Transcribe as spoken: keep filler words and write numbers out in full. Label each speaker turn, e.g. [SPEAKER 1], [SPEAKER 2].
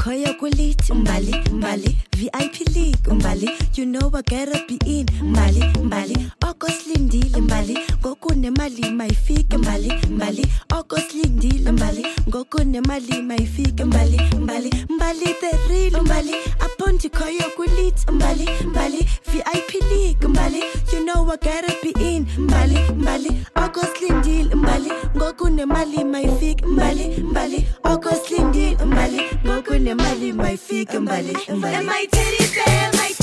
[SPEAKER 1] Koya kulit, Mbali, Mbali, V I P League, Mbali, you know I gotta be in, Mbali, Mbali, August Lindile, Mbali, Goku ne mali, my fig, Mbali, Mbali, August Lindile, Mbali, Goku ne mali, my fig, Mbali, Mbali, Mbali, the real, Mbali, upon to Koya kulit, Mbali, Mbali, V I P League, Mbali, you know I gotta be in, Mbali, Mbali, August Lindile, Mbali, Goku ne mali, my fig, Mbali, Mbali, August Lindile, Mbali, Goku ne mali, my fig, Mbali, Mbali.
[SPEAKER 2] And my teddy bear, my